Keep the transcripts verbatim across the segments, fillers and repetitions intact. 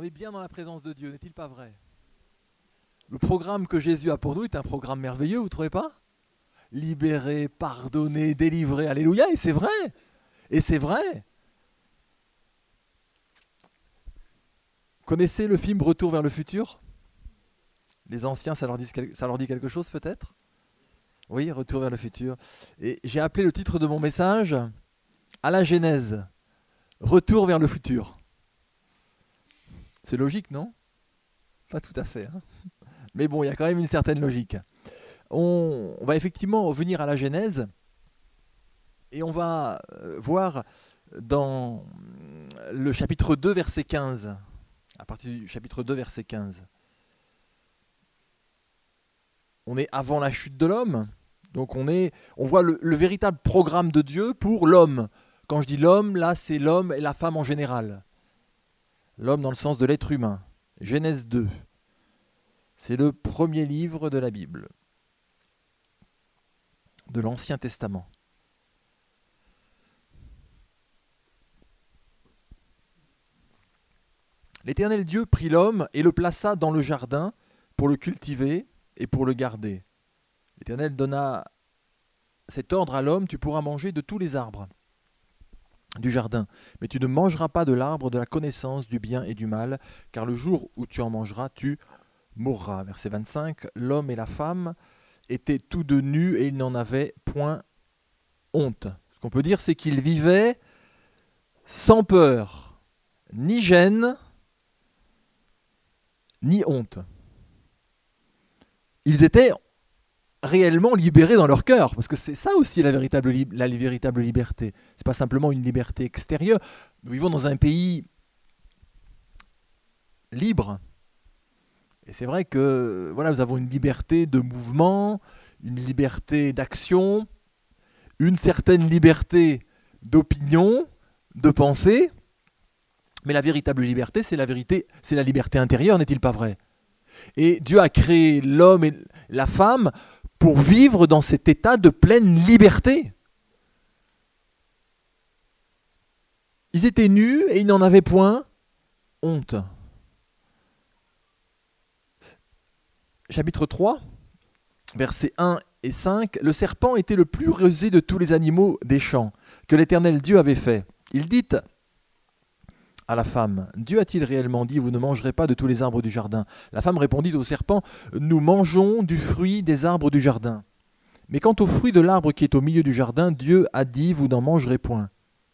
est bien dans la présence de Dieu, n'est-il pas vrai? Le programme que Jésus a pour nous est un programme merveilleux, vous ne trouvez pas? Libérer, pardonner, délivrer, alléluia, et c'est vrai, et c'est vrai. Connaissez le film Retour vers le futur? Les anciens, ça leur dit, ça leur dit quelque chose peut-être? Oui, Retour vers le futur. Et j'ai appelé le titre de mon message à la Genèse, Retour vers le futur. C'est logique, non? Pas tout à fait. Hein, mais bon, il y a quand même une certaine logique. On, on va effectivement revenir à la Genèse et on va voir dans le chapitre deux, verset quinze, à partir du chapitre deux, verset quinze. On est avant la chute de l'homme, donc on, est, on voit le, le véritable programme de Dieu pour l'homme. Quand je dis l'homme, là c'est l'homme et la femme en général. L'homme dans le sens de l'être humain. Genèse deux. C'est le premier livre de la Bible, de l'Ancien Testament. L'Éternel Dieu prit l'homme et le plaça dans le jardin pour le cultiver et pour le garder. L'Éternel donna cet ordre à l'homme: tu pourras manger de tous les arbres du jardin, mais tu ne mangeras pas de l'arbre de la connaissance du bien et du mal, car le jour où tu en mangeras, tu mourras. Verset vingt-cinq, l'homme et la femme étaient tous deux nus et ils n'en avaient point honte. Ce qu'on peut dire, c'est qu'ils vivaient sans peur, ni gêne, ni honte. Ils étaient réellement libérés dans leur cœur, parce que c'est ça aussi la véritable, li- la véritable liberté. C'est pas simplement une liberté extérieure. Nous vivons dans un pays libre, et c'est vrai que voilà, nous avons une liberté de mouvement, une liberté d'action, une certaine liberté d'opinion, de pensée, mais la véritable liberté, c'est la vérité, c'est la liberté intérieure, n'est-il pas vrai? Et Dieu a créé l'homme et la femme pour vivre dans cet état de pleine liberté. Ils étaient nus et ils n'en avaient point honte. Chapitre trois, versets un et cinq. Le serpent était le plus rusé de tous les animaux des champs que l'Éternel Dieu avait fait. Il dit à la femme: Dieu a-t-il réellement dit, vous ne mangerez pas de tous les arbres du jardin? La femme répondit au serpent: nous mangeons du fruit des arbres du jardin. Mais quant au fruit de l'arbre qui est au milieu du jardin, Dieu a dit, vous n'en mangerez point.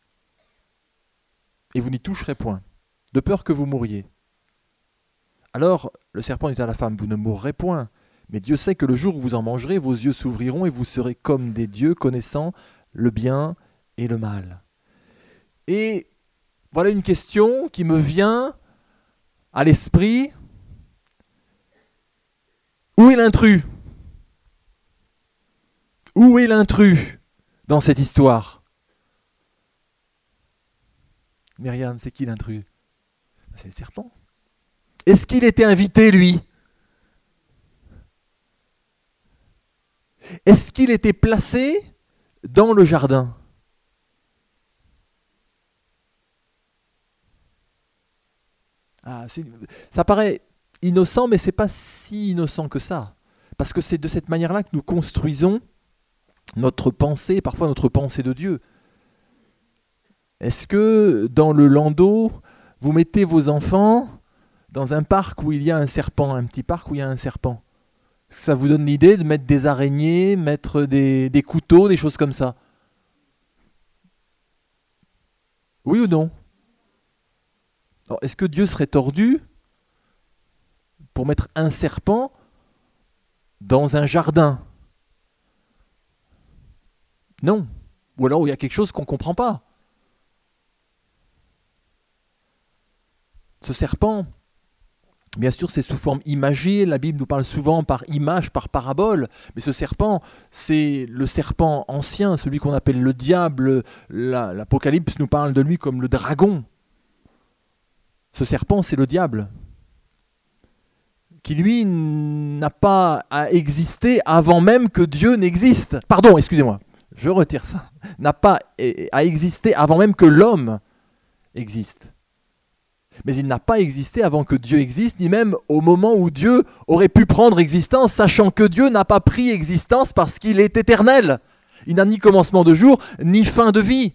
Et vous n'y toucherez point, de peur que vous mouriez. Alors le serpent dit à la femme: vous ne mourrez point, mais Dieu sait que le jour où vous en mangerez, vos yeux s'ouvriront et vous serez comme des dieux, connaissant le bien et le mal. Et voilà une question qui me vient à l'esprit. Où est l'intrus? Où est l'intrus dans cette histoire? Myriam, c'est qui l'intrus? C'est le serpent. Est-ce qu'il était invité, lui? Est-ce qu'il était placé dans le jardin? Ah, c'est, ça paraît innocent, mais ce n'est pas si innocent que ça. Parce que c'est de cette manière-là que nous construisons notre pensée, parfois notre pensée de Dieu. Est-ce que dans le landau, vous mettez vos enfants dans un parc où il y a un serpent, un petit parc où il y a un serpent? Ça vous donne l'idée de mettre des araignées, mettre des, des couteaux, des choses comme ça? Oui ou non? Alors, est-ce que Dieu serait tordu pour mettre un serpent dans un jardin? Non. Ou alors il y a quelque chose qu'on ne comprend pas. Ce serpent, bien sûr, c'est sous forme imagée. La Bible nous parle souvent par image, par parabole. Mais ce serpent, c'est le serpent ancien, celui qu'on appelle le diable. La, L'Apocalypse nous parle de lui comme le dragon. Ce serpent, c'est le diable, qui lui n'a pas à exister avant même que Dieu n'existe. Pardon, excusez-moi, je retire ça. N'a pas à exister avant même que l'homme existe. Mais il n'a pas existé avant que Dieu existe, ni même au moment où Dieu aurait pu prendre existence, sachant que Dieu n'a pas pris existence parce qu'il est éternel. Il n'a ni commencement de jour, ni fin de vie.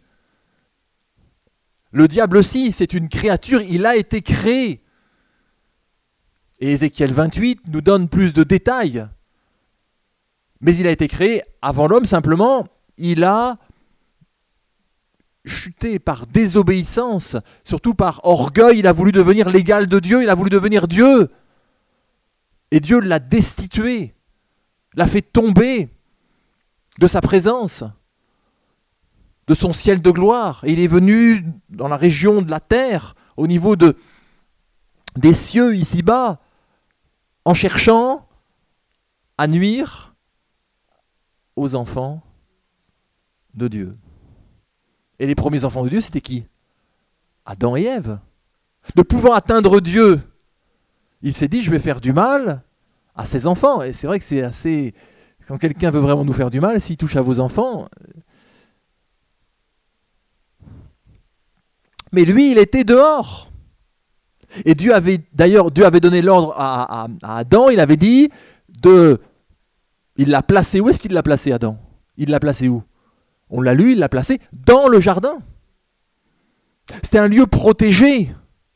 Le diable aussi, c'est une créature, il a été créé. Et Ézéchiel vingt-huit nous donne plus de détails. Mais il a été créé avant l'homme, simplement, il a chuté par désobéissance, surtout par orgueil, il a voulu devenir l'égal de Dieu, il a voulu devenir Dieu. Et Dieu l'a destitué, l'a fait tomber de sa présence, de son ciel de gloire. Et il est venu dans la région de la terre, au niveau de, des cieux ici-bas, en cherchant à nuire aux enfants de Dieu. Et les premiers enfants de Dieu, c'était qui? Adam et Ève. Ne pouvant atteindre Dieu, il s'est dit, je vais faire du mal à ses enfants. Et c'est vrai que c'est assez... Quand quelqu'un veut vraiment nous faire du mal, s'il touche à vos enfants... Mais lui, il était dehors. Et Dieu avait, d'ailleurs, Dieu avait donné l'ordre à, à, à Adam, il avait dit, de... Il l'a placé, où est-ce qu'il l'a placé, Adam? Il l'a placé où? On l'a lu, il l'a placé dans le jardin. C'était un lieu protégé.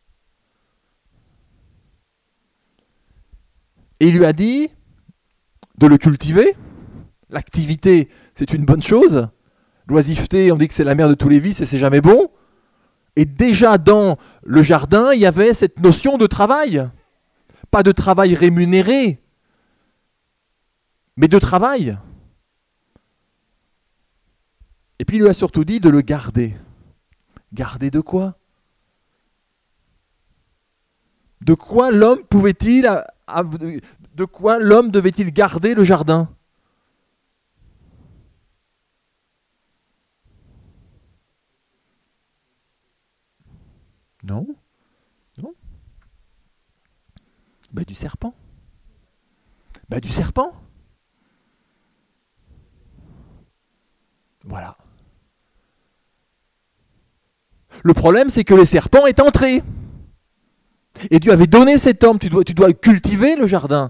Et il lui a dit de le cultiver. L'activité, c'est une bonne chose. L'oisiveté, on dit que c'est la mère de tous les vices et c'est jamais bon. Et déjà dans le jardin, il y avait cette notion de travail. Pas de travail rémunéré, mais de travail. Et puis il lui a surtout dit de le garder. Garder de quoi? De quoi l'homme pouvait-il... De quoi l'homme devait-il garder le jardin? Non? Non? Ben, du serpent. Ben, du serpent. Voilà. Le problème, c'est que le serpent est entré. Et Dieu avait donné cet homme, tu dois, tu dois cultiver le jardin.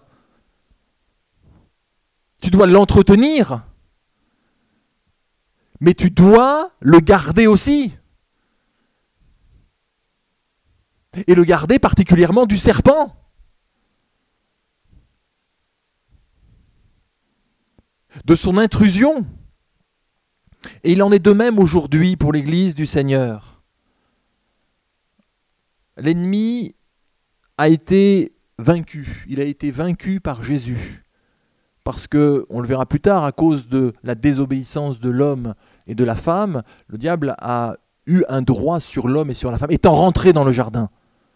Tu dois l'entretenir. Mais tu dois le garder aussi. Et le garder particulièrement du serpent. De son intrusion. Et il en est de même aujourd'hui pour l'Église du Seigneur. L'ennemi a été vaincu. Il a été vaincu par Jésus. Parce que, on le verra plus tard, à cause de la désobéissance de l'homme et de la femme, le diable a eu un droit sur l'homme et sur la femme, étant rentré dans le jardin.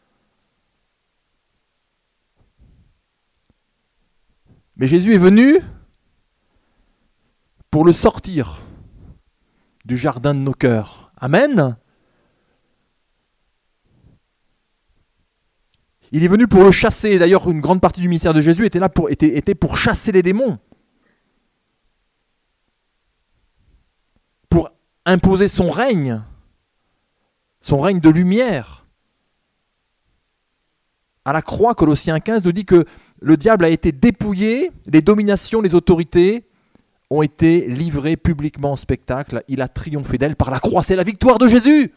Mais Jésus est venu pour le sortir du jardin de nos cœurs. Amen. Il est venu pour le chasser. D'ailleurs, une grande partie du ministère de Jésus était là pour, était, était pour chasser les démons. Pour imposer son règne. Son règne de lumière. À la croix, Colossiens quinze nous dit que le diable a été dépouillé, les dominations, les autorités ont été livrées publiquement en spectacle. Il a triomphé d'elles par la croix. C'est la victoire de Jésus.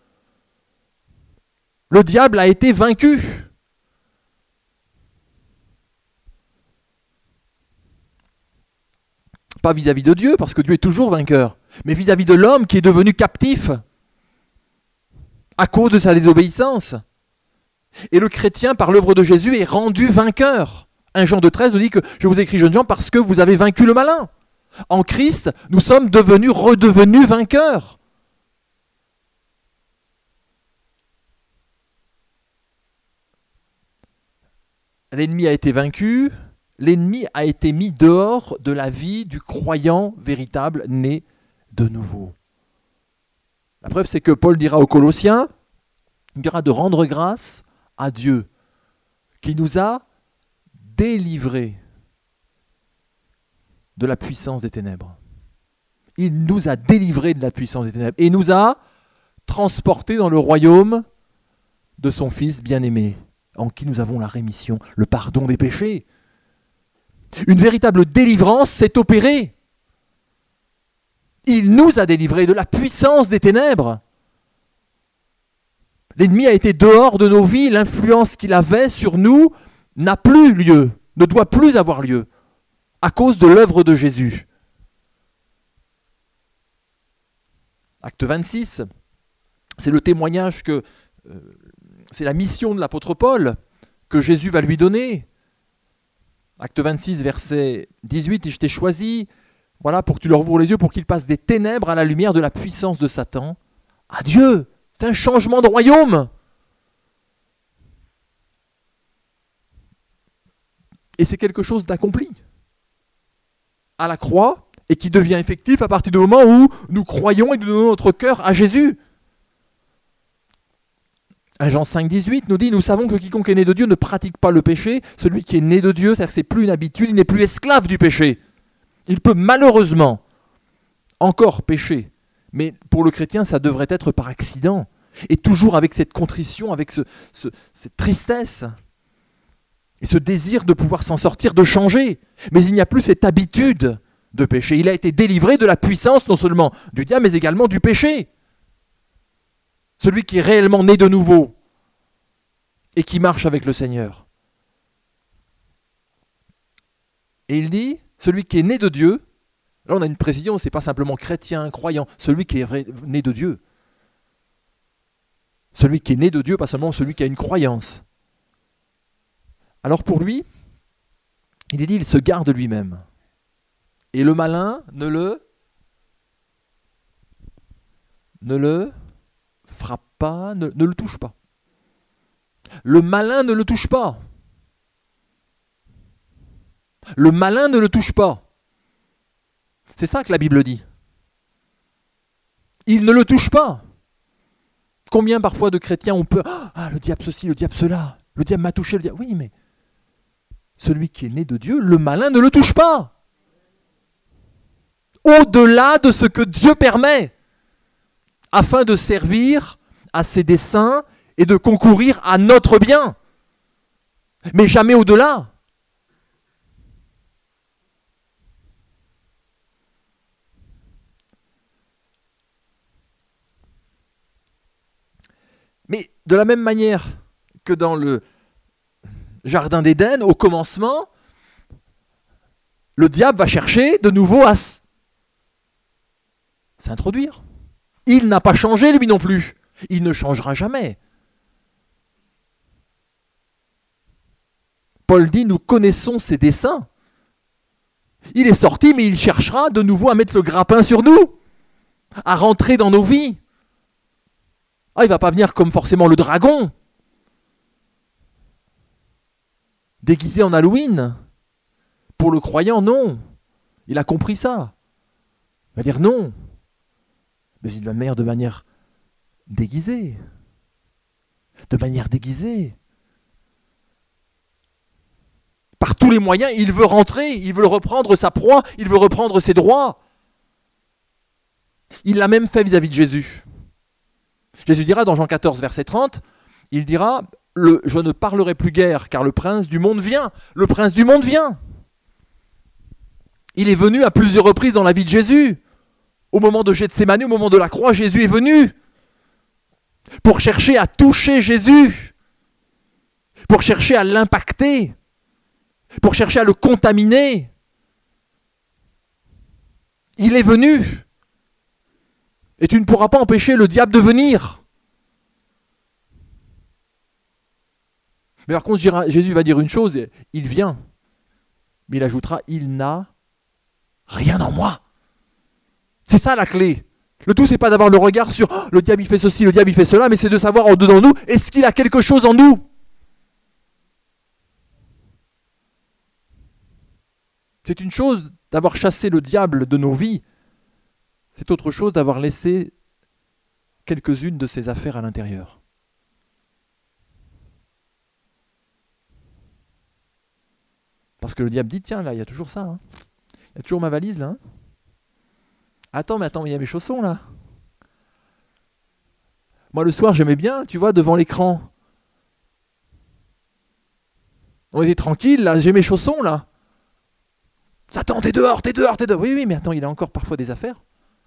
Le diable a été vaincu. Pas vis-à-vis de Dieu, parce que Dieu est toujours vainqueur, mais vis-à-vis de l'homme qui est devenu captif à cause de sa désobéissance. Et le chrétien, par l'œuvre de Jésus, est rendu vainqueur. un Jean deux treize nous dit que je vous écris, jeunes gens, parce que vous avez vaincu le malin. En Christ, nous sommes devenus, redevenus vainqueurs. L'ennemi a été vaincu, l'ennemi a été mis dehors de la vie du croyant véritable né de nouveau. La preuve, c'est que Paul dira aux Colossiens, il dira de rendre grâce à Dieu qui nous a délivrés de la puissance des ténèbres. Il nous a délivrés de la puissance des ténèbres et nous a transportés dans le royaume de son Fils bien-aimé, en qui nous avons la rémission, le pardon des péchés. Une véritable délivrance s'est opérée. Il nous a délivrés de la puissance des ténèbres. L'ennemi a été dehors de nos vies, l'influence qu'il avait sur nous n'a plus lieu, ne doit plus avoir lieu, à cause de l'œuvre de Jésus. Acte vingt-six, c'est le témoignage que, euh, c'est la mission de l'apôtre Paul que Jésus va lui donner. Acte vingt-six, verset dix-huit, « Et je t'ai choisi, voilà, pour que tu leur ouvres les yeux, pour qu'ils passent des ténèbres à la lumière de la puissance de Satan. » Adieu, c'est un changement de royaume. Et c'est quelque chose d'accompli à la croix et qui devient effectif à partir du moment où nous croyons et nous donnons notre cœur à Jésus. un Jean cinq, dix-huit nous dit « Nous savons que quiconque est né de Dieu ne pratique pas le péché. Celui qui est né de Dieu, c'est-à-dire que c'est plus une habitude, il n'est plus esclave du péché. Il peut malheureusement encore pécher, mais pour le chrétien, ça devrait être par accident. Et toujours avec cette contrition, avec ce, ce, cette tristesse et ce désir de pouvoir s'en sortir, de changer. Mais il n'y a plus cette habitude de péché. Il a été délivré de la puissance non seulement du diable, mais également du péché. Celui qui est réellement né de nouveau et qui marche avec le Seigneur. Et il dit, celui qui est né de Dieu, là on a une précision, ce n'est pas simplement chrétien, croyant, celui qui est vrai, né de Dieu. Celui qui est né de Dieu, pas seulement celui qui a une croyance. Alors pour lui, il est dit, il se garde lui-même. Et le malin ne le, ne le frappe pas, ne, ne le touche pas. Le malin ne le touche pas. Le malin ne le touche pas. C'est ça que la Bible dit. Il ne le touche pas. Combien parfois de chrétiens ont peur ? Ah, le diable ceci, le diable cela. Le diable m'a touché, le diable... Oui, mais celui qui est né de Dieu, le malin ne le touche pas. Au-delà de ce que Dieu permet, afin de servir à ses desseins et de concourir à notre bien. Mais jamais au-delà. Mais de la même manière que dans le Jardin d'Éden, au commencement, le diable va chercher de nouveau à s'introduire. Il n'a pas changé lui non plus. Il ne changera jamais. Paul dit, nous connaissons ses desseins. Il est sorti, mais il cherchera de nouveau à mettre le grappin sur nous, à rentrer dans nos vies. Ah, il ne va pas venir comme forcément le dragon, déguisé en Halloween. Pour le croyant, non. Il a compris ça. Il va dire non. Mais il va venir de manière déguisée. De manière déguisée. Par tous les moyens, il veut rentrer, il veut reprendre sa proie, il veut reprendre ses droits. Il l'a même fait vis-à-vis de Jésus. Jésus dira dans Jean quatorze, verset trente, il dira, le, je ne parlerai plus guère, car le prince du monde vient. Le prince du monde vient. Il est venu à plusieurs reprises dans la vie de Jésus. Au moment de Gethsémani, au moment de la croix, Jésus est venu pour chercher à toucher Jésus, pour chercher à l'impacter, pour chercher à le contaminer. Il est venu. Et tu ne pourras pas empêcher le diable de venir. Mais par contre, Jésus va dire une chose, il vient. Mais il ajoutera, il n'a rien en moi. C'est ça la clé. Le tout, c'est pas d'avoir le regard sur oh, le diable il fait ceci, le diable il fait cela, mais c'est de savoir en dedans nous, est-ce qu'il a quelque chose en nous ? C'est une chose d'avoir chassé le diable de nos vies. C'est autre chose d'avoir laissé quelques-unes de ses affaires à l'intérieur. Parce que le diable dit, tiens, là, il y a toujours ça. Hein. Il y a toujours ma valise, là. Hein. Attends, mais attends, il y a mes chaussons, là. Moi, le soir, j'aimais bien, tu vois, devant l'écran, On était tranquille, là, j'ai mes chaussons, là. Satan, t'es dehors, t'es dehors, t'es dehors. Oui, oui, mais attends, il a encore parfois des affaires.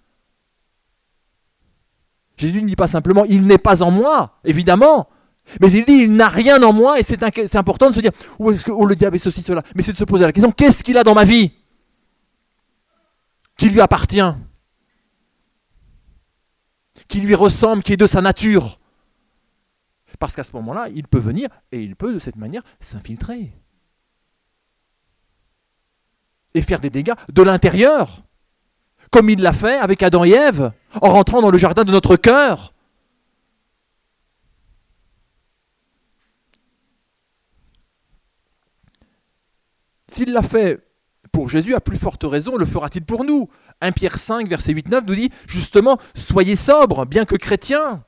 Jésus ne dit pas simplement, il n'est pas en moi, évidemment. Mais il dit, il n'a rien en moi, et c'est, un, c'est important de se dire, où est-ce que oh, le diable est ceci, cela. Mais c'est de se poser la question, qu'est-ce qu'il a dans ma vie qui lui appartient, qui lui ressemble, qui est de sa nature. Parce qu'à ce moment-là, il peut venir, et il peut de cette manière s'infiltrer. Et faire des dégâts de l'intérieur, comme il l'a fait avec Adam et Ève, en rentrant dans le jardin de notre cœur. S'il l'a fait pour Jésus, à plus forte raison, le fera-t-il pour nous ? premier Pierre cinq, verset huit neuf nous dit, justement, soyez sobres, bien que chrétiens.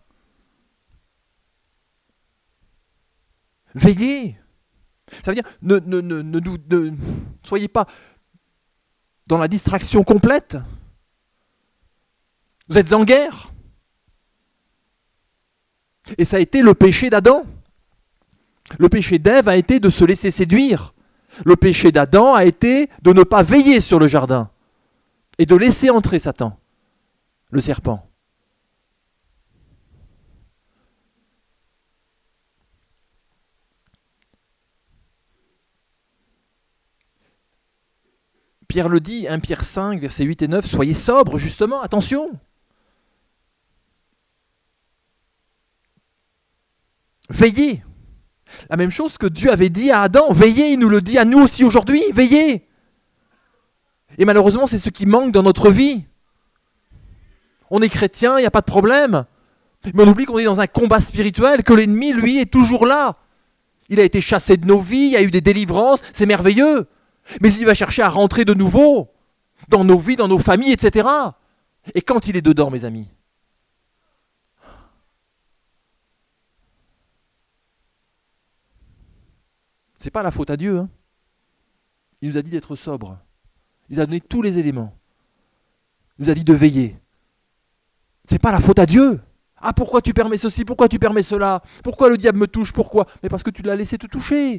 Veillez. Ça veut dire, ne, ne, ne, ne, ne, ne soyez pas dans la distraction complète. Vous êtes en guerre. Et ça a été le péché d'Adam. Le péché d'Ève a été de se laisser séduire. Le péché d'Adam a été de ne pas veiller sur le jardin et de laisser entrer Satan, le serpent. Pierre le dit, premier Pierre cinq, versets huit et neuf, soyez sobres, justement, attention. Veillez. La même chose que Dieu avait dit à Adam, veillez, il nous le dit à nous aussi aujourd'hui, veillez. Et malheureusement, c'est ce qui manque dans notre vie. On est chrétien, il n'y a pas de problème. Mais on oublie qu'on est dans un combat spirituel, que l'ennemi, lui, est toujours là. Il a été chassé de nos vies, il y a eu des délivrances, c'est merveilleux. Mais il va chercher à rentrer de nouveau dans nos vies, dans nos familles, et cetera. Et quand il est dedans, mes amis, c'est pas la faute à Dieu. Hein. Il nous a dit d'être sobre. Il nous a donné tous les éléments. Il nous a dit de veiller. C'est pas la faute à Dieu. Ah, pourquoi tu permets ceci? Pourquoi tu permets cela? Pourquoi le diable me touche? Pourquoi? Mais parce que tu l'as laissé te toucher.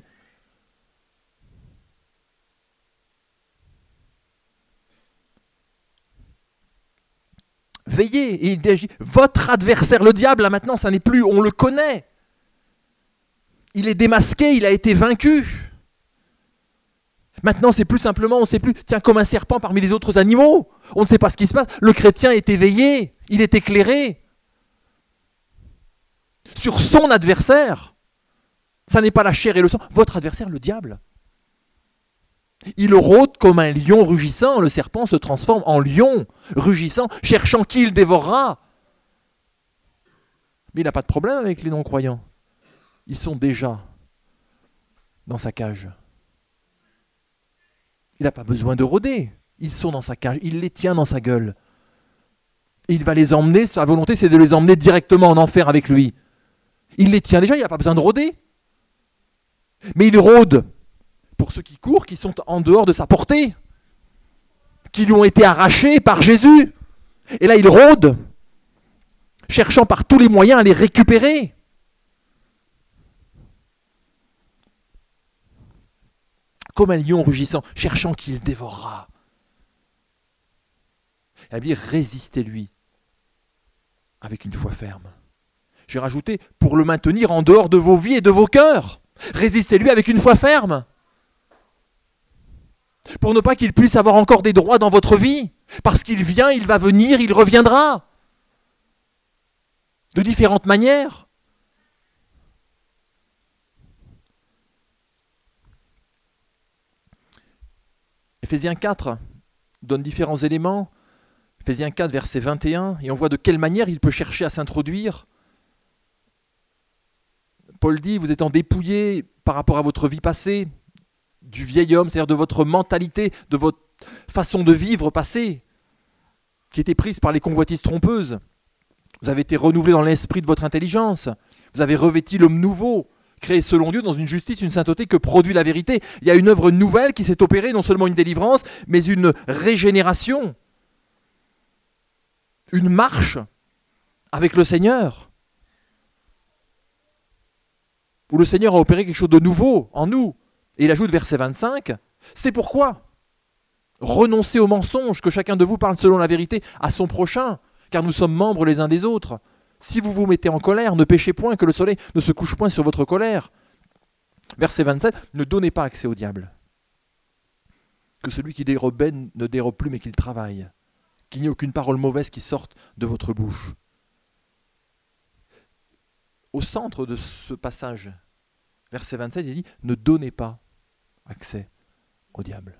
Veillez. Et il dit, votre adversaire, le diable, là maintenant, ça n'est plus, on le connaît. Il est démasqué, il a été vaincu. Maintenant, c'est plus simplement, on ne sait plus, tiens, comme un serpent parmi les autres animaux. On ne sait pas ce qui se passe. Le chrétien est éveillé, il est éclairé sur son adversaire. Ça n'est pas la chair et le sang. Votre adversaire, le diable. Il rôde comme un lion rugissant. Le serpent se transforme en lion rugissant, cherchant qui il dévorera. Mais il n'a pas de problème avec les non-croyants. Ils sont déjà dans sa cage. Il n'a pas besoin de rôder. Ils sont dans sa cage. Il les tient dans sa gueule. Et il va les emmener, sa volonté, c'est de les emmener directement en enfer avec lui. Il les tient déjà, il n'a pas besoin de rôder. Mais il rôde pour ceux qui courent, qui sont en dehors de sa portée, qui lui ont été arrachés par Jésus. Et là, il rôde, cherchant par tous les moyens à les récupérer. Comme un lion rugissant, cherchant qui le dévorera. Et à dire, résistez-lui avec une foi ferme. J'ai rajouté, pour le maintenir en dehors de vos vies et de vos cœurs. Résistez-lui avec une foi ferme. Pour ne pas qu'il puisse avoir encore des droits dans votre vie. Parce qu'il vient, il va venir, il reviendra. De différentes manières. Éphésiens quatre donne différents éléments. Éphésiens quatre, verset vingt et un, et on voit de quelle manière il peut chercher à s'introduire. Paul dit, vous étant dépouillés par rapport à votre vie passée, du vieil homme, c'est-à-dire de votre mentalité, de votre façon de vivre passée, qui était prise par les convoitises trompeuses. Vous avez été renouvelés dans l'esprit de votre intelligence. Vous avez revêti l'homme nouveau, créé selon Dieu dans une justice, une sainteté que produit la vérité. Il y a une œuvre nouvelle qui s'est opérée, non seulement une délivrance, mais une régénération. Une marche avec le Seigneur. Où le Seigneur a opéré quelque chose de nouveau en nous. Et il ajoute verset vingt-cinq, c'est pourquoi renoncez au mensonge, que chacun de vous parle selon la vérité à son prochain, car nous sommes membres les uns des autres. Si vous vous mettez en colère, ne péchez point, que le soleil ne se couche point sur votre colère. Verset vingt-sept, ne donnez pas accès au diable. Que celui qui dérobe ne dérobe plus, mais qu'il travaille. Qu'il n'y ait aucune parole mauvaise qui sorte de votre bouche. Au centre de ce passage, verset vingt-sept, il dit, ne donnez pas accès au diable.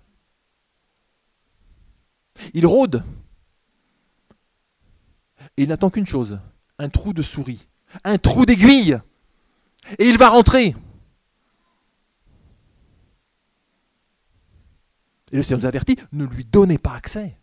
Il rôde. Et il n'attend qu'une chose, un trou de souris, un trou d'aiguille. Et il va rentrer. Et le Seigneur nous avertit, ne lui donnez pas accès.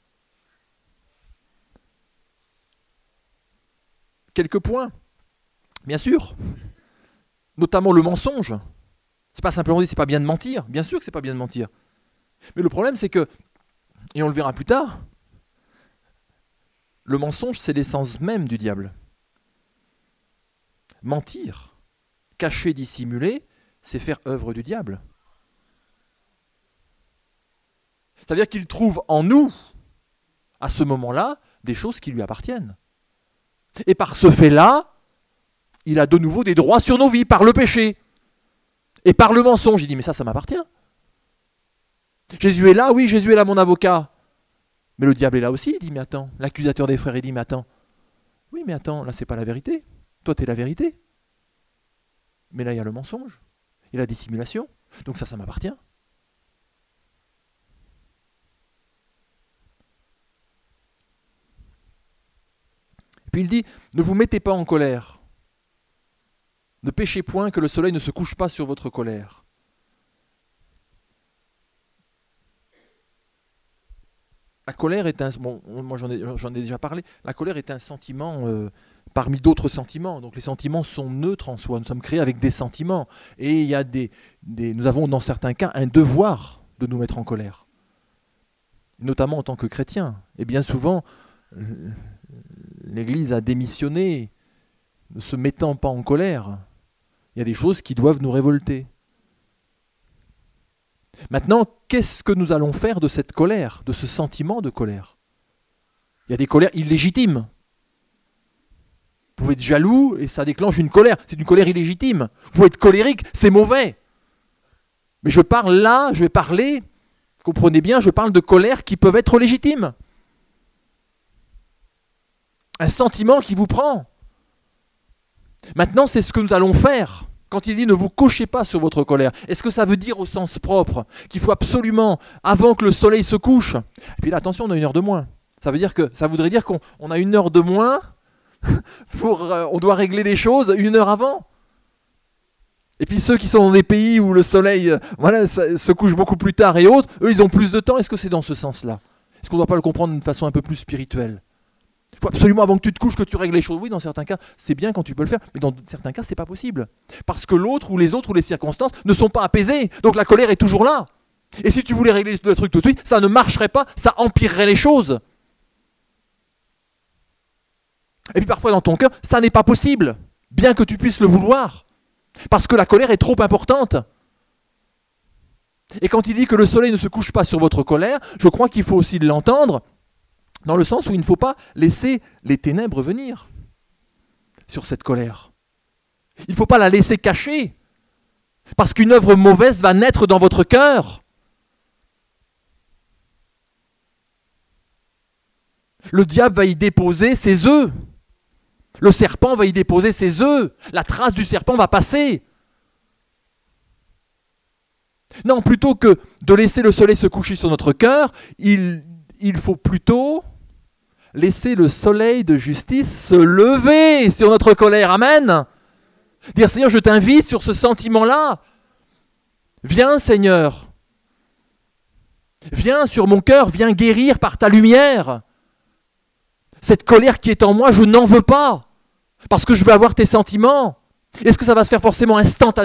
Quelques points, bien sûr, notamment le mensonge. C'est pas simplement dit, c'est pas bien de mentir. Bien sûr que c'est pas bien de mentir. Mais le problème, c'est que, et on le verra plus tard, le mensonge, c'est l'essence même du diable. Mentir, cacher, dissimuler, c'est faire œuvre du diable. C'est-à-dire qu'il trouve en nous, à ce moment-là, des choses qui lui appartiennent. Et par ce fait-là, il a de nouveau des droits sur nos vies, par le péché. Et par le mensonge. Il dit, mais ça, ça m'appartient. Jésus est là, oui, Jésus est là, mon avocat. Mais le diable est là aussi, il dit, mais attends. L'accusateur des frères, il dit, mais attends. Oui, mais attends, là, c'est pas la vérité. Toi, t'es la vérité. Mais là, il y a le mensonge. Il y a la dissimulation. Donc ça, ça m'appartient. Puis il dit, ne vous mettez pas en colère. Ne péchez point, que le soleil ne se couche pas sur votre colère. La colère est un... Bon, moi j'en ai, j'en ai déjà parlé. La colère est un sentiment euh, parmi d'autres sentiments. Donc les sentiments sont neutres en soi. Nous sommes créés avec des sentiments. Et il y a des, des, nous avons dans certains cas un devoir de nous mettre en colère. Notamment en tant que chrétiens. Et bien souvent, l'Église a démissionné, ne se mettant pas en colère. Il y a des choses qui doivent nous révolter. Maintenant, qu'est-ce que nous allons faire de cette colère, de ce sentiment de colère ? Il y a des colères illégitimes. Vous pouvez être jaloux et ça déclenche une colère. C'est une colère illégitime. Vous pouvez être colérique, c'est mauvais. Mais je parle là, je vais parler, comprenez bien, je parle de colères qui peuvent être légitimes. Un sentiment qui vous prend. Maintenant, c'est ce que nous allons faire. Quand il dit ne vous couchez pas sur votre colère, est-ce que ça veut dire au sens propre qu'il faut absolument, avant que le soleil se couche, et puis là, attention, on a une heure de moins. Ça veut dire que ça voudrait dire qu'on on a une heure de moins pour, euh, on doit régler les choses une heure avant. Et puis ceux qui sont dans des pays où le soleil, euh, voilà, ça, se couche beaucoup plus tard et autres, eux, ils ont plus de temps. Est-ce que c'est dans ce sens-là ? Est-ce qu'on ne doit pas le comprendre d'une façon un peu plus spirituelle ? Il faut absolument, avant que tu te couches, que tu règles les choses. Oui, dans certains cas, c'est bien quand tu peux le faire, mais dans certains cas, c'est pas possible. Parce que l'autre, ou les autres, ou les circonstances ne sont pas apaisées. Donc la colère est toujours là. Et si tu voulais régler le truc tout de suite, ça ne marcherait pas, ça empirerait les choses. Et puis parfois, dans ton cœur, ça n'est pas possible, bien que tu puisses le vouloir. Parce que la colère est trop importante. Et quand il dit que le soleil ne se couche pas sur votre colère, je crois qu'il faut aussi l'entendre dans le sens où il ne faut pas laisser les ténèbres venir sur cette colère. Il ne faut pas la laisser cacher, parce qu'une œuvre mauvaise va naître dans votre cœur. Le diable va y déposer ses œufs. Le serpent va y déposer ses œufs. La trace du serpent va passer. Non, plutôt que de laisser le soleil se coucher sur notre cœur, il, il faut plutôt laisser le soleil de justice se lever sur notre colère. Amen. Dire, Seigneur, je t'invite sur ce sentiment-là. Viens, Seigneur. Viens sur mon cœur, viens guérir par ta lumière. Cette colère qui est en moi, je n'en veux pas. Parce que je veux avoir tes sentiments. Est-ce que ça va se faire forcément instantanément ?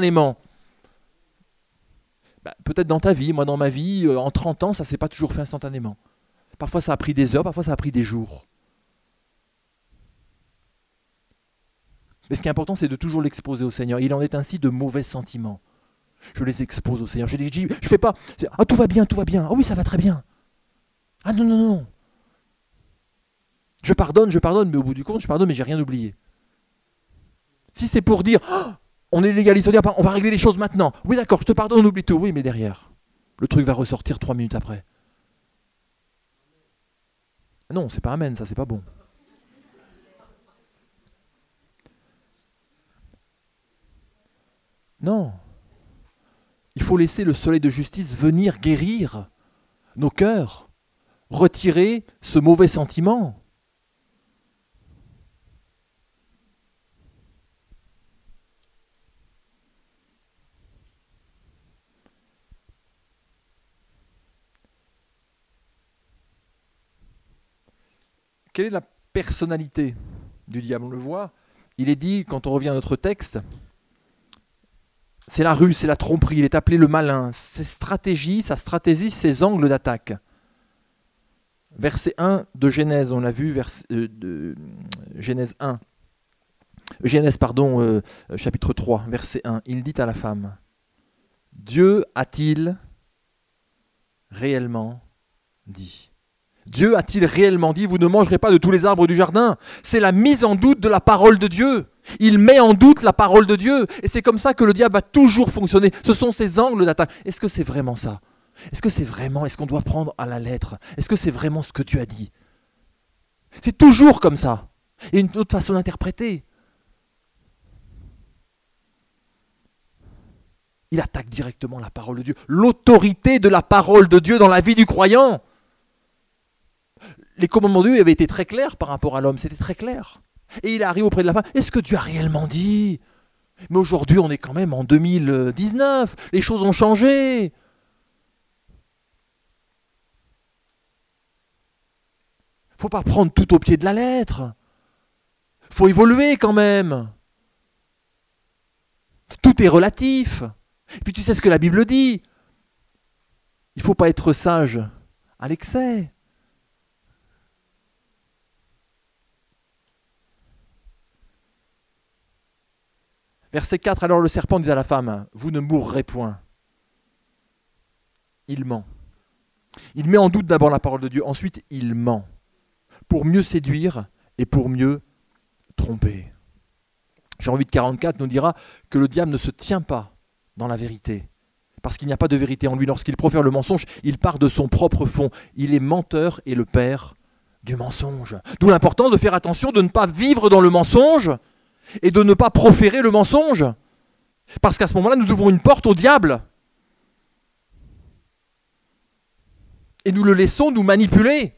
Ben, peut-être dans ta vie, moi dans ma vie, euh, en trente ans, ça ne s'est pas toujours fait instantanément. Parfois ça a pris des heures, parfois ça a pris des jours. Mais ce qui est important, c'est de toujours l'exposer au Seigneur. Il en est ainsi de mauvais sentiments. Je les expose au Seigneur. Je les dis, je fais pas, ah tout va bien, tout va bien. Ah oui, ça va très bien. Ah non, non, non. Je pardonne, je pardonne, mais au bout du compte, je pardonne, mais j'ai rien oublié. Si c'est pour dire, oh, on est légaliste, on dit, on va régler les choses maintenant. Oui, d'accord, je te pardonne, on oublie tout. Oui, mais derrière, le truc va ressortir trois minutes après. Non, c'est pas amen, ça, c'est pas bon. Non. Il faut laisser le soleil de justice venir guérir nos cœurs, retirer ce mauvais sentiment. Quelle est la personnalité du diable? On le voit. Il est dit, quand on revient à notre texte, c'est la ruse, c'est la tromperie, il est appelé le malin. Ses stratégies, sa stratégie, ses angles d'attaque. Verset un de Genèse, on l'a vu, verset, euh, de, Genèse un. Genèse, pardon, euh, chapitre trois, verset un. Il dit à la femme, Dieu a-t-il réellement dit? Dieu a-t-il réellement dit, vous ne mangerez pas de tous les arbres du jardin? C'est la mise en doute de la parole de Dieu. Il met en doute la parole de Dieu. Et c'est comme ça que le diable va toujours fonctionner. Ce sont ses angles d'attaque. Est-ce que c'est vraiment ça? Est-ce que c'est vraiment, est-ce qu'on doit prendre à la lettre? Est-ce que c'est vraiment ce que tu as dit? C'est toujours comme ça. Il y a une autre façon d'interpréter. Il attaque directement la parole de Dieu. L'autorité de la parole de Dieu dans la vie du croyant. Les commandements de Dieu avaient été très clairs par rapport à l'homme, c'était très clair. Et il arrive auprès de la femme, est-ce que Dieu a réellement dit? Mais aujourd'hui, on est quand même en deux mille dix-neuf, les choses ont changé. Il ne faut pas prendre tout au pied de la lettre. Il faut évoluer quand même. Tout est relatif. Et puis tu sais ce que la Bible dit. Il ne faut pas être sage à l'excès. Verset quatre, alors le serpent dit à la femme, vous ne mourrez point. Il ment. Il met en doute d'abord la parole de Dieu, ensuite il ment, pour mieux séduire et pour mieux tromper. Jean huit, quarante-quatre nous dira que le diable ne se tient pas dans la vérité, parce qu'il n'y a pas de vérité en lui. Lorsqu'il profère le mensonge, il part de son propre fond. Il est menteur et le père du mensonge. D'où l'importance de faire attention de ne pas vivre dans le mensonge, et de ne pas proférer le mensonge. Parce qu'à ce moment-là, nous ouvrons une porte au diable. Et nous le laissons nous manipuler.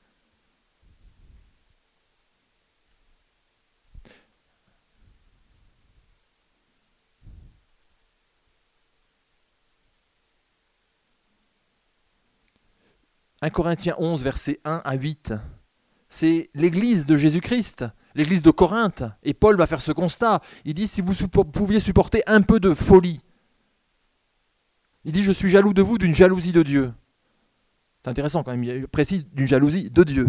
un Corinthiens onze, versets un à huit. C'est l'église de Jésus-Christ. L'église de Corinthe, et Paul va faire ce constat, il dit, si vous pouviez supporter un peu de folie, il dit, je suis jaloux de vous d'une jalousie de Dieu. C'est intéressant quand même, il précise d'une jalousie de Dieu.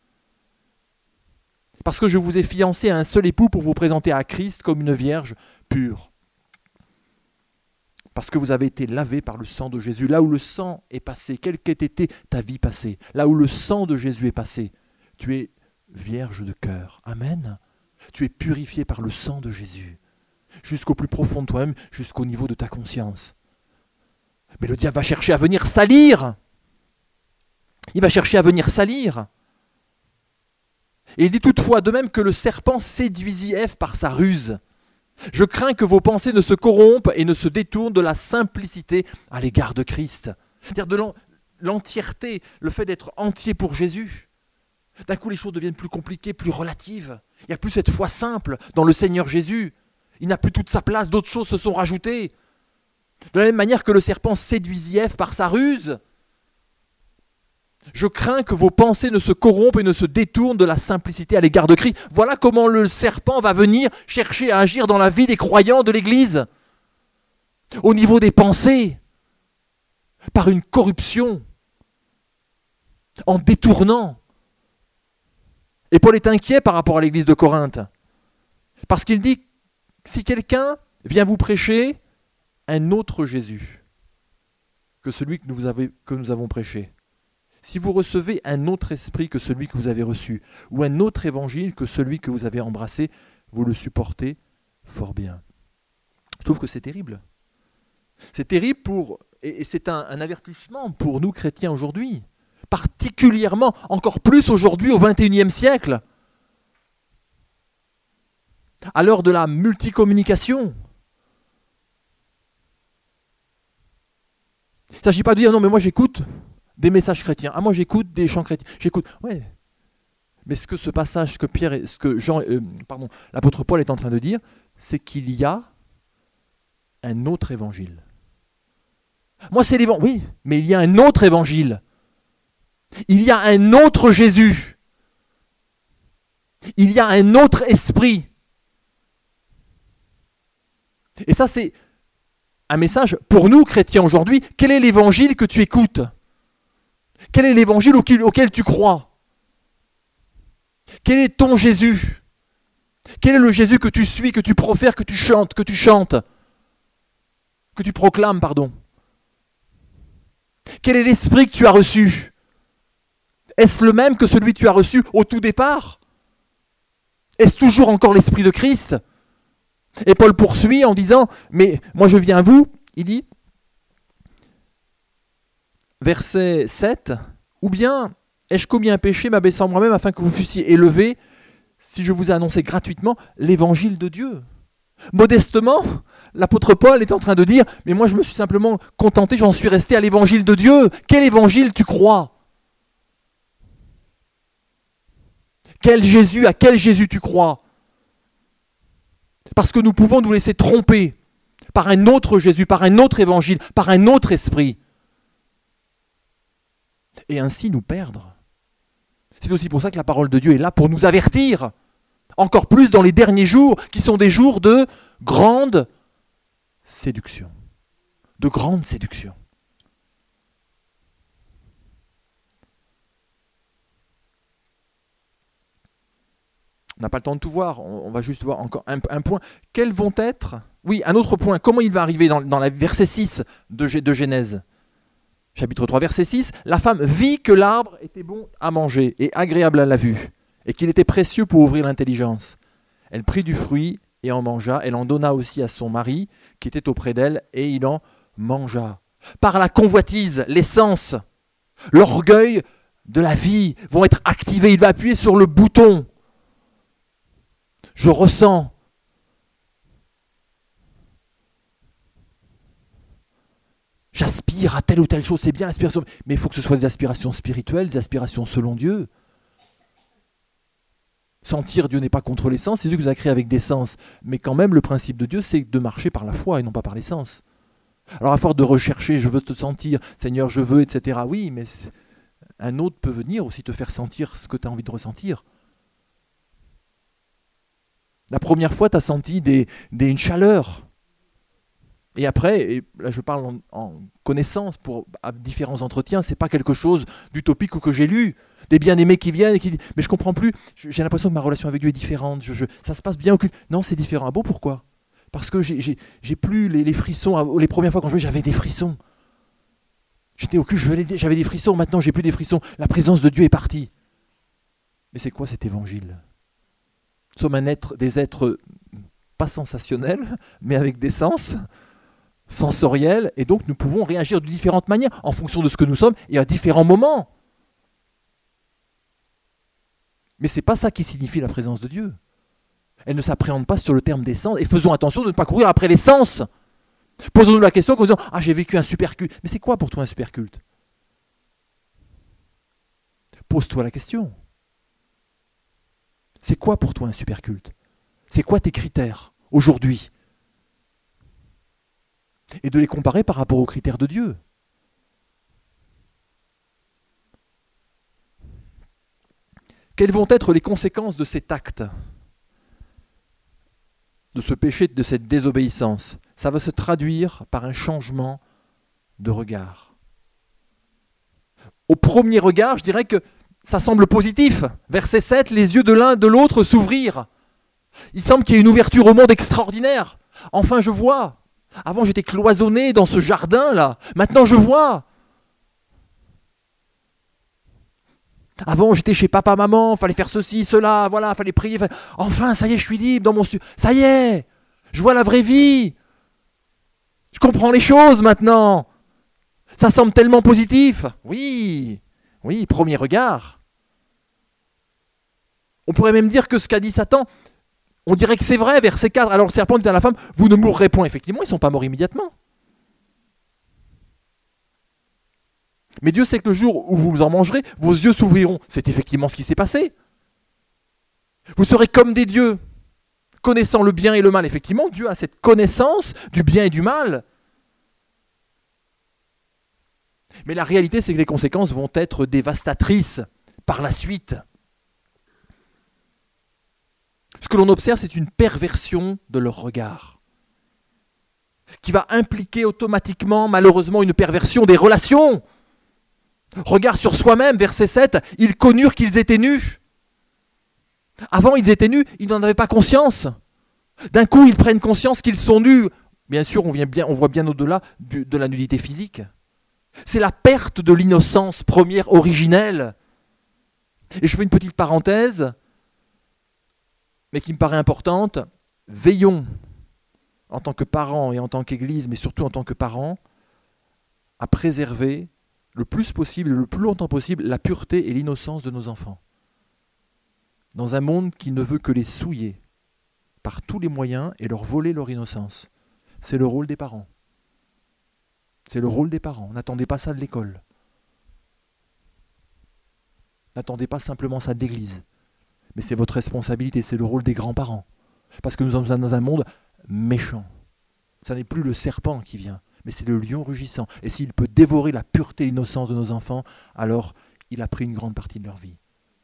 Parce que je vous ai fiancé à un seul époux pour vous présenter à Christ comme une vierge pure. Parce que vous avez été lavé par le sang de Jésus, là où le sang est passé, quelle qu'ait été ta vie passée, là où le sang de Jésus est passé, tu es vierge de cœur. Amen. Tu es purifié par le sang de Jésus. Jusqu'au plus profond de toi-même, jusqu'au niveau de ta conscience. Mais le diable va chercher à venir salir. Il va chercher à venir salir. Et il dit toutefois, de même que le serpent séduisit Ève par sa ruse, je crains que vos pensées ne se corrompent et ne se détournent de la simplicité à l'égard de Christ. C'est-à-dire de l'entièreté, le fait d'être entier pour Jésus. D'un coup, les choses deviennent plus compliquées, plus relatives. Il n'y a plus cette foi simple dans le Seigneur Jésus. Il n'a plus toute sa place, d'autres choses se sont rajoutées. De la même manière que le serpent séduisit Ève par sa ruse, je crains que vos pensées ne se corrompent et ne se détournent de la simplicité à l'égard de Christ. Voilà comment le serpent va venir chercher à agir dans la vie des croyants de l'Église. Au niveau des pensées, par une corruption, en détournant. Et Paul est inquiet par rapport à l'église de Corinthe. Parce qu'il dit, si quelqu'un vient vous prêcher un autre Jésus que celui que nous, avez, que nous avons prêché, si vous recevez un autre esprit que celui que vous avez reçu, ou un autre évangile que celui que vous avez embrassé, vous le supportez fort bien. Je trouve que c'est terrible. C'est terrible pour, et c'est un, un avertissement pour nous chrétiens aujourd'hui, particulièrement, encore plus aujourd'hui au vingt et unième siècle, à l'heure de la multicommunication. Il ne s'agit pas de dire non mais moi j'écoute des messages chrétiens, ah moi j'écoute des chants chrétiens, j'écoute, ouais. Mais ce que ce passage, ce que Pierre, ce que Jean, euh, pardon, l'apôtre Paul est en train de dire, c'est qu'il y a un autre évangile. Moi c'est l'évangile, oui, mais il y a un autre évangile. Il y a un autre Jésus. Il y a un autre esprit. Et ça c'est un message pour nous chrétiens aujourd'hui. Quel est l'évangile que tu écoutes ? Quel est l'évangile auquel, auquel tu crois ? Quel est ton Jésus ? Quel est le Jésus que tu suis, que tu profères, que tu chantes, que tu chantes, que tu proclames, pardon ? Quel est l'esprit que tu as reçu ? Est-ce le même que celui que tu as reçu au tout départ ? Est-ce toujours encore l'esprit de Christ ? Et Paul poursuit en disant, mais moi je viens à vous, il dit, verset sept, ou bien ai-je commis un péché m'abaissant moi-même afin que vous fussiez élevés si je vous ai annoncé gratuitement l'évangile de Dieu. Modestement, l'apôtre Paul est en train de dire, mais moi je me suis simplement contenté, j'en suis resté à l'évangile de Dieu. Quel évangile tu crois ? Quel Jésus, à quel Jésus tu crois ? Parce que nous pouvons nous laisser tromper par un autre Jésus, par un autre évangile, par un autre esprit. Et ainsi nous perdre. C'est aussi pour ça que la parole de Dieu est là pour nous avertir. Encore plus dans les derniers jours, qui sont des jours de grande séduction. De grande séduction. On n'a pas le temps de tout voir, on va juste voir encore un, un point. Quels vont être... Oui, un autre point. Comment il va arriver dans, dans la verset six de, de Genèse ? Chapitre trois, verset six. La femme vit que l'arbre était bon à manger et agréable à la vue, et qu'il était précieux pour ouvrir l'intelligence. Elle prit du fruit et en mangea. Elle en donna aussi à son mari, qui était auprès d'elle, et il en mangea. Par la convoitise, l'essence, l'orgueil de la vie vont être activés. Il va appuyer sur le bouton. Je ressens. J'aspire à telle ou telle chose, c'est bien l'aspiration, mais il faut que ce soit des aspirations spirituelles, des aspirations selon Dieu. Sentir, Dieu n'est pas contre les sens, c'est Dieu qui nous a créés avec des sens. Mais quand même, le principe de Dieu, c'est de marcher par la foi et non pas par les sens. Alors à force de rechercher, je veux te sentir, Seigneur, je veux, et cetera. Oui, mais un autre peut venir aussi te faire sentir ce que tu as envie de ressentir. La première fois, tu as senti des, des, une chaleur. Et après, et là je parle en, en connaissance pour à différents entretiens, c'est pas quelque chose d'utopique ou que j'ai lu. Des bien-aimés qui viennent et qui disent « Mais je comprends plus, j'ai l'impression que ma relation avec Dieu est différente, je, je, ça se passe bien au culte. » Non, c'est différent. Ah bon, pourquoi ? Parce que j'ai, j'ai, j'ai plus les, les frissons. Les premières fois quand je jouais, j'avais des frissons. J'étais au culte, j'avais des frissons. Maintenant, j'ai plus des frissons. La présence de Dieu est partie. Mais c'est quoi cet évangile ? Nous sommes un être, des êtres pas sensationnels, mais avec des sens sensoriels, et donc nous pouvons réagir de différentes manières en fonction de ce que nous sommes et à différents moments. Mais ce n'est pas ça qui signifie la présence de Dieu. Elle ne s'appréhende pas sur le terme des sens, et faisons attention de ne pas courir après les sens. Posons-nous la question en disant « Ah, j'ai vécu un super culte. » Mais c'est quoi pour toi un super culte ? Pose-toi la question. C'est quoi pour toi un super culte ? C'est quoi tes critères aujourd'hui ? Et de les comparer par rapport aux critères de Dieu. Quelles vont être les conséquences de cet acte ? De ce péché, de cette désobéissance ? Ça va se traduire par un changement de regard. Au premier regard, je dirais que ça semble positif. Verset sept, les yeux de l'un et de l'autre s'ouvrirent. Il semble qu'il y ait une ouverture au monde extraordinaire. Enfin, je vois. Avant, j'étais cloisonné dans ce jardin-là. Maintenant, je vois. Avant, j'étais chez papa, maman, fallait faire ceci, cela, voilà, fallait prier. Fallait... Enfin, ça y est, je suis libre dans mon... Stu... Ça y est, je vois la vraie vie. Je comprends les choses maintenant. Ça semble tellement positif. Oui, oui, premier regard. On pourrait même dire que ce qu'a dit Satan, on dirait que c'est vrai, verset quatre. Alors le serpent dit à la femme, vous ne mourrez point. Effectivement, ils ne sont pas morts immédiatement. Mais Dieu sait que le jour où vous en mangerez, vos yeux s'ouvriront. C'est effectivement ce qui s'est passé. Vous serez comme des dieux, connaissant le bien et le mal. Effectivement, Dieu a cette connaissance du bien et du mal. Mais la réalité, c'est que les conséquences vont être dévastatrices par la suite. Ce que l'on observe, c'est une perversion de leur regard, qui va impliquer automatiquement, malheureusement, une perversion des relations. Regard sur soi-même, verset sept, ils connurent qu'ils étaient nus. Avant, ils étaient nus, ils n'en avaient pas conscience. D'un coup, ils prennent conscience qu'ils sont nus. Bien sûr, on, vient bien, on voit bien au-delà du, de la nudité physique. C'est la perte de l'innocence première originelle. Et je fais une petite parenthèse, mais qui me paraît importante. Veillons, en tant que parents et en tant qu'Église, mais surtout en tant que parents, à préserver le plus possible, le plus longtemps possible, la pureté et l'innocence de nos enfants. Dans un monde qui ne veut que les souiller par tous les moyens et leur voler leur innocence. C'est le rôle des parents. C'est le rôle des parents. N'attendez pas ça de l'école. N'attendez pas simplement ça de l'église. Mais c'est votre responsabilité, c'est le rôle des grands-parents. Parce que nous sommes dans un monde méchant. Ça n'est plus le serpent qui vient, mais c'est le lion rugissant. Et s'il peut dévorer la pureté et l'innocence de nos enfants, alors il a pris une grande partie de leur vie.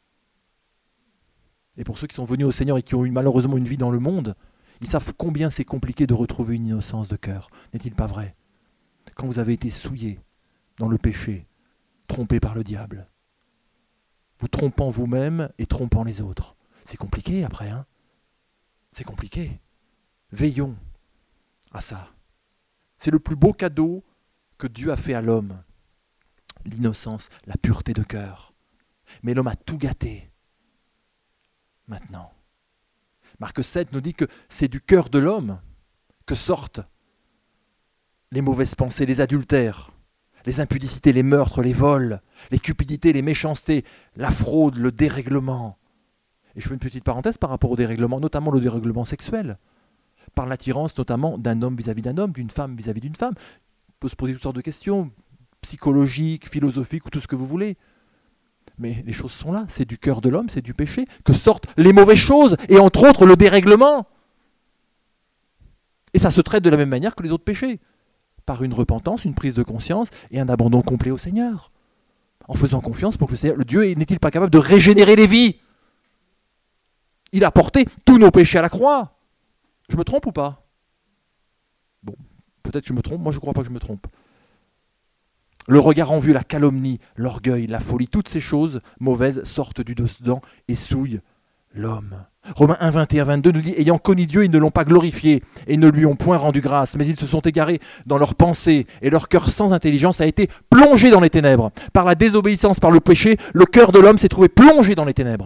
Et pour ceux qui sont venus au Seigneur et qui ont eu malheureusement une vie dans le monde, ils savent combien c'est compliqué de retrouver une innocence de cœur. N'est-il pas vrai ? Quand vous avez été souillé dans le péché, trompé par le diable, vous trompant vous-même et trompant les autres. C'est compliqué après, hein ? C'est compliqué. Veillons à ça. C'est le plus beau cadeau que Dieu a fait à l'homme. L'innocence, la pureté de cœur. Mais l'homme a tout gâté. Maintenant. Marc sept nous dit que c'est du cœur de l'homme que sortent les mauvaises pensées, les adultères, les impudicités, les meurtres, les vols, les cupidités, les méchancetés, la fraude, le dérèglement. Et je fais une petite parenthèse par rapport au dérèglement, notamment le dérèglement sexuel, par l'attirance notamment d'un homme vis-à-vis d'un homme, d'une femme vis-à-vis d'une femme. On peut se poser toutes sortes de questions, psychologiques, philosophiques ou tout ce que vous voulez. Mais les choses sont là, c'est du cœur de l'homme, c'est du péché, que sortent les mauvaises choses, et entre autres le dérèglement. Et ça se traite de la même manière que les autres péchés, par une repentance, une prise de conscience et un abandon complet au Seigneur. En faisant confiance pour que le Seigneur, le Dieu n'est-il pas capable de régénérer les vies ? Il a porté tous nos péchés à la croix. Je me trompe ou pas ? Bon, peut-être que je me trompe, moi je ne crois pas que je me trompe. Le regard en vue, la calomnie, l'orgueil, la folie, toutes ces choses mauvaises sortent du dedans et souillent l'homme. Romains un, vingt et un, vingt-deux nous dit « Ayant connu Dieu, ils ne l'ont pas glorifié et ne lui ont point rendu grâce, mais ils se sont égarés dans leurs pensées et leur cœur sans intelligence a été plongé dans les ténèbres. Par la désobéissance, par le péché, le cœur de l'homme s'est trouvé plongé dans les ténèbres. »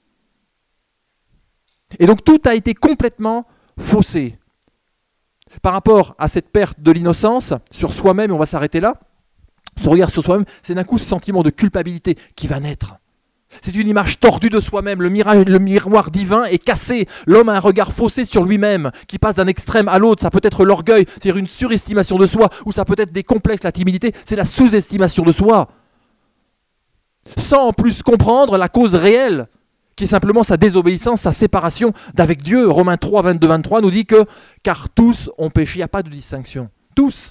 Et donc tout a été complètement faussé. Par rapport à cette perte de l'innocence sur soi-même, on va s'arrêter là, ce regard sur soi-même, c'est d'un coup ce sentiment de culpabilité qui va naître. C'est une image tordue de soi-même, le, mira- le miroir divin est cassé, l'homme a un regard faussé sur lui-même, qui passe d'un extrême à l'autre, ça peut être l'orgueil, c'est-à-dire une surestimation de soi, ou ça peut être des complexes, la timidité, c'est la sous-estimation de soi. Sans en plus comprendre la cause réelle, qui est simplement sa désobéissance, sa séparation d'avec Dieu. Romains trois, vingt-deux, vingt-trois nous dit que « Car tous ont péché », il n'y a pas de distinction. Tous.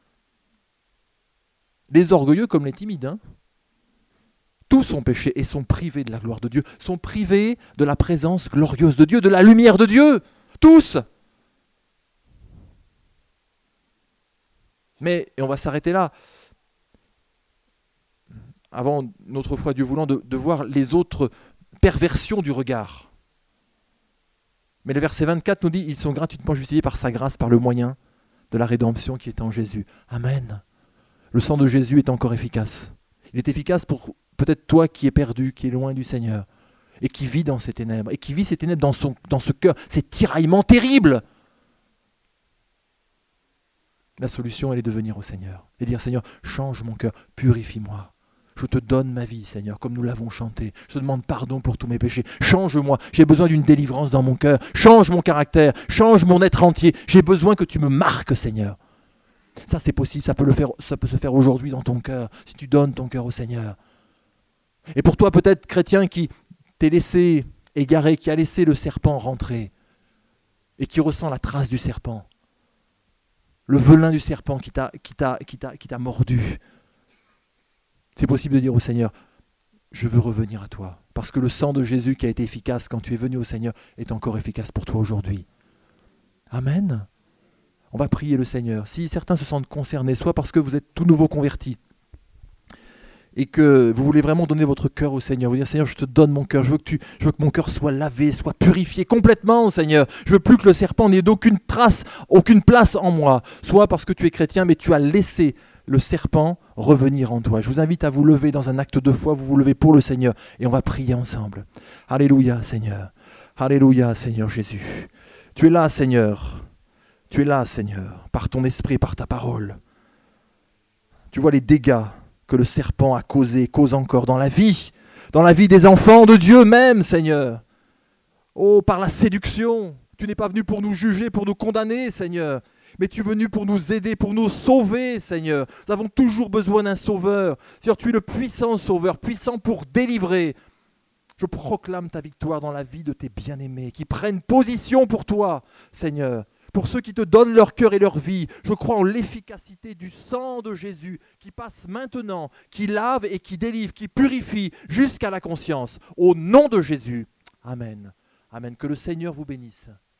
Les orgueilleux comme les timides, hein. Tous ont péché et sont privés de la gloire de Dieu, sont privés de la présence glorieuse de Dieu, de la lumière de Dieu. Tous. Mais, et on va s'arrêter là, avant, notre foi, Dieu voulant, de, de voir les autres perversions du regard. Mais le verset vingt-quatre nous dit « Ils sont gratuitement justifiés par sa grâce, par le moyen de la rédemption qui est en Jésus. Amen. Le sang de Jésus est encore efficace. Il est efficace pour peut-être toi qui es perdu, qui est loin du Seigneur, et qui vit dans ces ténèbres, et qui vit ces ténèbres dans, son, dans ce cœur, ces tiraillements terribles. La solution, elle est de venir au Seigneur et dire, Seigneur, change mon cœur, purifie-moi. Je te donne ma vie, Seigneur, comme nous l'avons chanté. Je te demande pardon pour tous mes péchés. Change-moi, j'ai besoin d'une délivrance dans mon cœur. Change mon caractère, change mon être entier. J'ai besoin que tu me marques, Seigneur. Ça, c'est possible, ça peut, le faire, ça peut se faire aujourd'hui dans ton cœur, si tu donnes ton cœur au Seigneur. Et pour toi, peut-être, chrétien, qui t'es laissé égaré, qui a laissé le serpent rentrer et qui ressent la trace du serpent, le velin du serpent qui t'a, qui t'a, qui t'a, qui t'a mordu, c'est possible de dire au Seigneur, je veux revenir à toi, parce que le sang de Jésus qui a été efficace quand tu es venu au Seigneur est encore efficace pour toi aujourd'hui. Amen. On va prier le Seigneur. Si certains se sentent concernés, soit parce que vous êtes tout nouveau convertis, et que vous voulez vraiment donner votre cœur au Seigneur, vous dire, Seigneur, je te donne mon cœur, je veux que, tu, je veux que mon cœur soit lavé, soit purifié complètement, Seigneur. Je veux plus que le serpent n'ait d'aucune trace, aucune place en moi. Soit parce que tu es chrétien, mais tu as laissé le serpent revenir en toi. Je vous invite à vous lever dans un acte de foi, vous vous levez pour le Seigneur, et on va prier ensemble. Alléluia, Seigneur. Alléluia, Seigneur Jésus. Tu es là, Seigneur. Tu es là, Seigneur, par ton esprit, par ta parole. Tu vois les dégâts que le serpent a causé, cause encore dans la vie, dans la vie des enfants de Dieu même, Seigneur. Oh, par la séduction, tu n'es pas venu pour nous juger, pour nous condamner, Seigneur, mais tu es venu pour nous aider, pour nous sauver, Seigneur. Nous avons toujours besoin d'un sauveur. Seigneur, tu es le puissant sauveur, puissant pour délivrer. Je proclame ta victoire dans la vie de tes bien-aimés, qui prennent position pour toi, Seigneur. Pour ceux qui te donnent leur cœur et leur vie, je crois en l'efficacité du sang de Jésus qui passe maintenant, qui lave et qui délivre, qui purifie jusqu'à la conscience. Au nom de Jésus. Amen. Amen. Que le Seigneur vous bénisse.